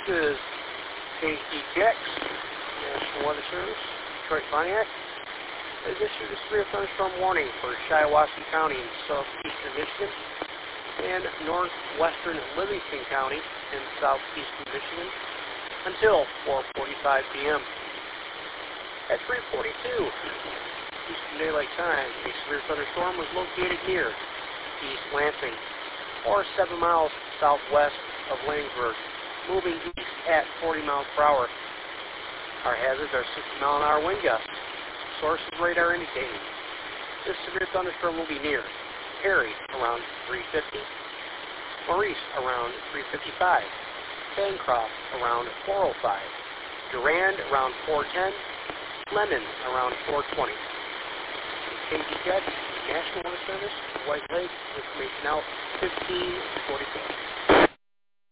is KTTX, National Weather Service, Detroit Pontiac. This is a severe thunderstorm warning for Shiawassee County in southeastern Michigan and northwestern Livingston County in southeastern Michigan until 4:45 p.m. At 3:42 Eastern Daylight Time, a severe thunderstorm was located near East Lansing, or 7 miles southwest of Williamsburg, moving east at 40 miles per hour. Our hazards are 60-mile-an-hour wind gusts. Source of radar indicating this severe thunderstorm will be near Perry around 3:50, Maurice around 3:55, Bancroft around 4:05, Durand around 4:10, Lemon around 4:20. KTTX, National Weather Service, White Lake, information out 15:44.